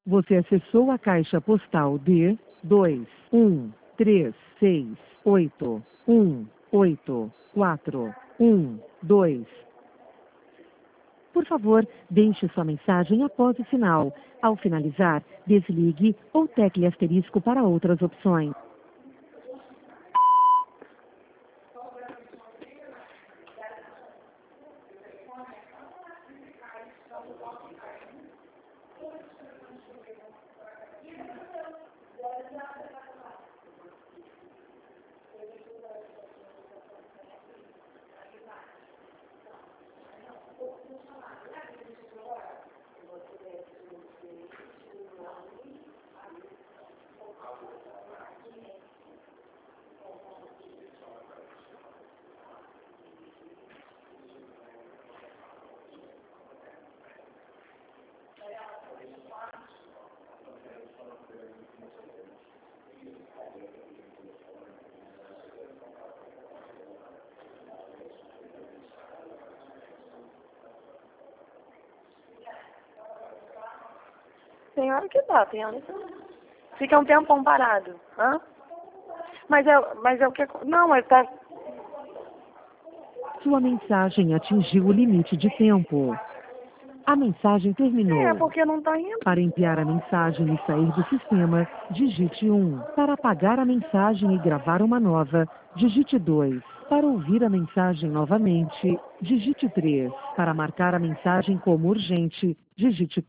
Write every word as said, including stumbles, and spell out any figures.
Você acessou a caixa postal D dois um três seis oito um oito quatro um dois. Por favor, deixe sua mensagem após o sinal. Ao finalizar, desligue ou tecle asterisco para outras opções. Tem hora que dá, tem hora que não. Fica um tempão parado. Hã? Mas é, mas é o que... Não, mas tá... Sua mensagem atingiu o limite de tempo. A mensagem terminou. É, porque não tá indo. Para enviar a mensagem e sair do sistema, digite um. Para apagar a mensagem e gravar uma nova, digite dois. Para ouvir a mensagem novamente, digite três. Para marcar a mensagem como urgente, digite